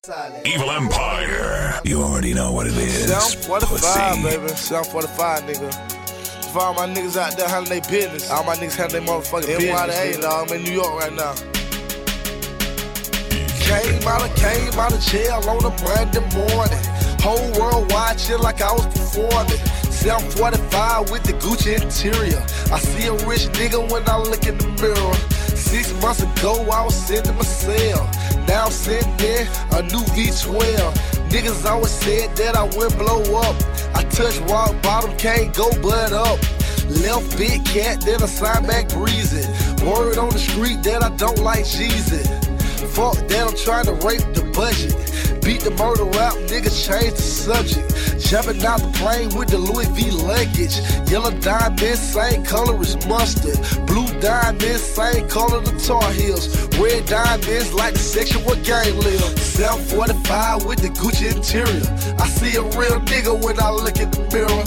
Evil Empire. You already know what it is. 745, baby. 745, nigga. For all my niggas out there handling their business. All my niggas handling their motherfucking business. NYA, dog. I'm in New York right now. Came out of jail on a Monday morning. Whole world watching like I was performing. 745 with the Gucci interior. I see a rich nigga when I look in the mirror. 6 months ago I was sitting in my cell. Now I'm sitting there, a new V12. Niggas always said that I wouldn't blow up. I touch rock bottom, can't go but up. Left big cat, then I sign back breezy. Word on the street that I don't like Jeezy. Fuck that, I'm trying to rape the budget. Beat the murder rap, niggas change the subject. Jumping out the plane with the Louis V luggage. Yellow diamonds, same color as mustard. Blue diamonds, same color the Tar Heels. Red diamonds like the section where gang live. 745 with the Gucci interior. I see a real nigga when I look in the mirror.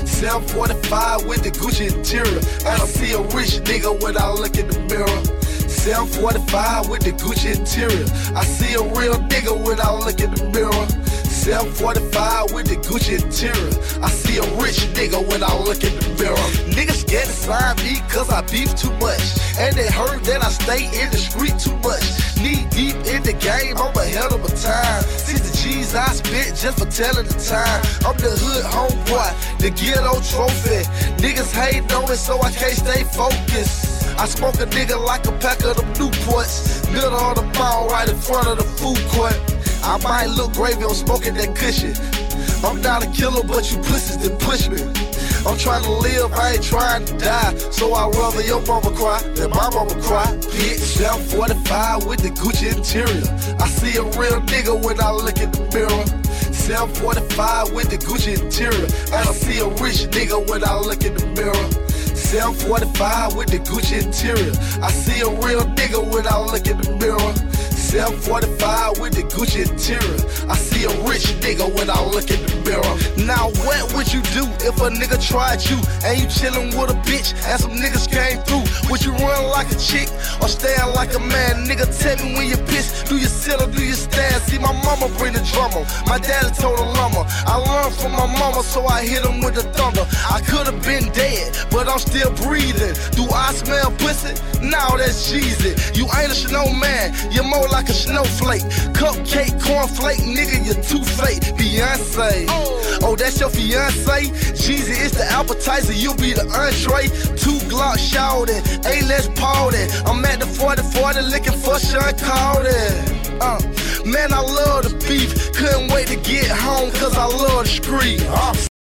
745 with the Gucci interior. And I see a rich nigga when I look in the mirror. 745 with the Gucci interior. I see a real nigga when I look in the mirror. 745 with the Gucci interior. I see a rich nigga when I look in the mirror. Niggas scared to sign me cause I beef too much. And they heard that I stay in the street too much. Knee deep in the game, I'm ahead of my time. 60 G's I spent just for telling the time. I'm the hood homeboy, the ghetto trophy. Niggas hate on me so I can't stay focused. I smoke a nigga like a pack of them Newports. Middle of the mall right in front of the food court. I might look gravy on smoking that cushion. I'm not a killer, but you pussies that push me. I'm trying to live, I ain't trying to die. So I'd rather your mama cry than my mama cry. Bitch, 745 with the Gucci interior. I see a real nigga when I look in the mirror. 745 with the Gucci interior. And I see a rich nigga when I look in the mirror. 745 with the Gucci interior. I see a real nigga when I look in the mirror. 745 with the Gucci interior. I see a rich nigga when I look in the mirror. Now what would you do if a nigga tried you and you chillin' with a bitch and some niggas came through? Would you run like a chick or stand like a man? Nigga, tell me when you pissed, do you sit or do you stand? See, my mama bring the drummer, my daddy told a lumber. I learned from my mama, so I hit him with the thunder. I could've been dead, but I'm still breathing. Do I smell pussy? Now that's Jeezy. You ain't a snowman, you're more like a snowflake. Cupcake, cornflake, nigga, you're too fake. Beyonce, oh, that's your fiance? Jeezy is the appetizer, you'll be the entree. 2 Glock shouting, hey, let's party. I'm at the 40-40 looking for Sean Carter. Man, I love the beef, couldn't wait to get home cause I love the street.